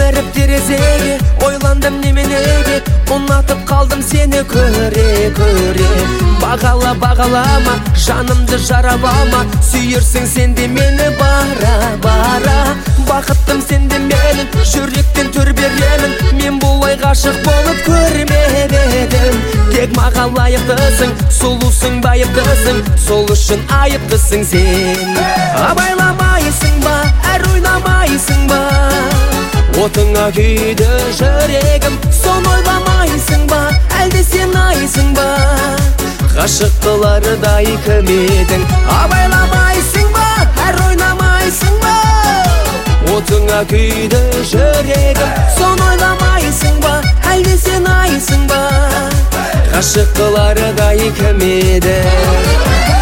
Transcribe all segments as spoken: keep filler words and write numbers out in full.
Жүгіріп терезеге, ойландым неменеге, ұнатып қалдым сені көре көре. Бағала бағалама, жанымды жарап алма, сүйерсің сенде мені бара бара. Бақыттым сенде менің, жүректен төр беремін, мен бұлай ғашық болып көрмеп едім. Тек маған лайықтысың, сұлусың, байыптысың, сол үшін айыптысың сен. Абайламайсың ба, әр ойнамайсың ба, отыңа күйді жүрегім, соны ойламайсың ба, әлде сен айсың ба, ғашық қылардай кім едің. Абайламайсың ба, әр ойнамайсың ба, отыңа күйді жүрегім, соны ойламайсың ба, әлде сен айсың ба, ғашық қылардай кім едің.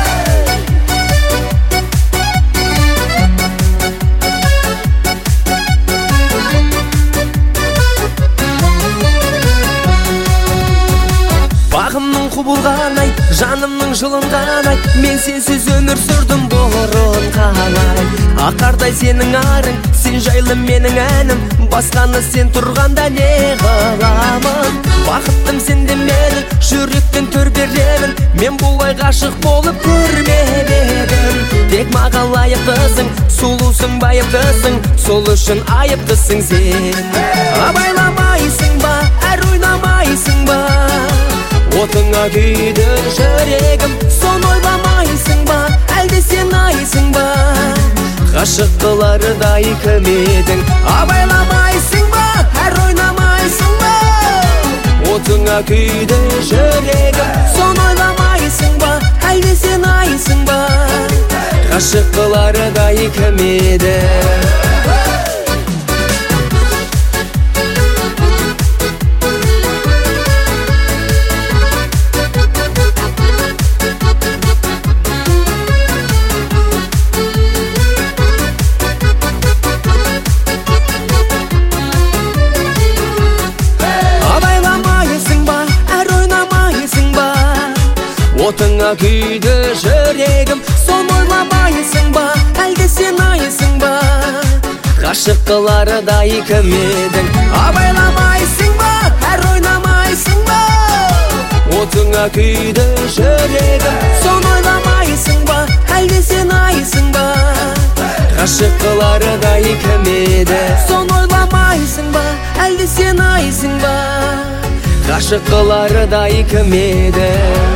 Бағымның құбылған ай, жанымның жылынған ай, мен сенсіз өмір сүрдім бұрын қалай. Ақардай сенің арың, сен жайлы менің әнім, басқаны сен тұрғанда не қыламын. Бақыттым сенде менің, жүректен төр беремін, мен бұлай ғашық болып көрмеп едім. Тек маған лайықтысың, сұлусың, байыптысың, сол үшін айыптысың сен. Абайламайсың ба, әр ойнамайсың ба, отыңа күйді жүрегім, соны ойламайсың ба, әлде сен айсың ба, ғашық қылардай кім едің. Абайламайсың ба, әр ойнамайсың ба, отыңа күйді жүрегім, соны ойламайсың ба, әлде сен айсың ба, ғашық қылардай кім едің. Отыңа күйді жүрегім, соны ойламайсың ба, әлде сен айсың ба, ғашық қылардай кім едің. Абайламайсың ба, әр ойнамайсың ба, отыңа күйді жүрегім, соны ойламайсың ба, әлде сен айсың ба, ғашық қылардай кім едің. Соны ойламайсың ба, әлде сен айсың ба, ғашық қылардай кім едің.